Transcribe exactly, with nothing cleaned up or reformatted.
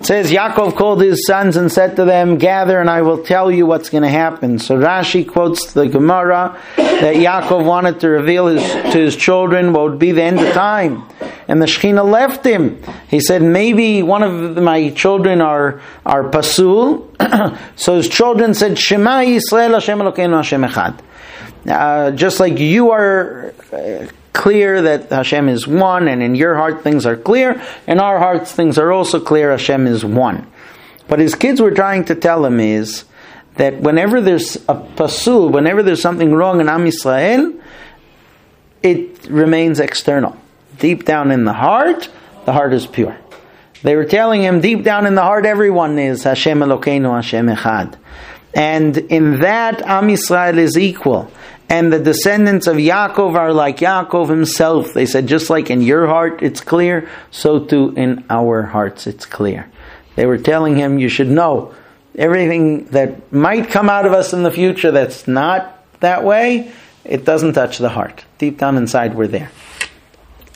says Yaakov called his sons and said to them, gather and I will tell you what's going to happen. So Rashi quotes the Gemara that Yaakov wanted to reveal his, to his children what would be the end of time. And the Shekhinah left him. He said, maybe one of my children are, are Pasul. So his children said, Shema Yisrael Hashem Elokeinu Hashem Echad. Uh, just like you are uh, clear that Hashem is one, and in your heart things are clear, in our hearts things are also clear, Hashem is one. What his kids were trying to tell him is that whenever there's a pasul, whenever there's something wrong in Am Yisrael, it remains external. Deep down in the heart, the heart is pure. They were telling him, deep down in the heart, everyone is Hashem Elokeinu Hashem Echad. And in that, Am Yisrael is equal. And the descendants of Yaakov are like Yaakov himself. They said, just like in your heart it's clear, so too in our hearts it's clear. They were telling him, you should know, everything that might come out of us in the future that's not that way, it doesn't touch the heart. Deep down inside we're there.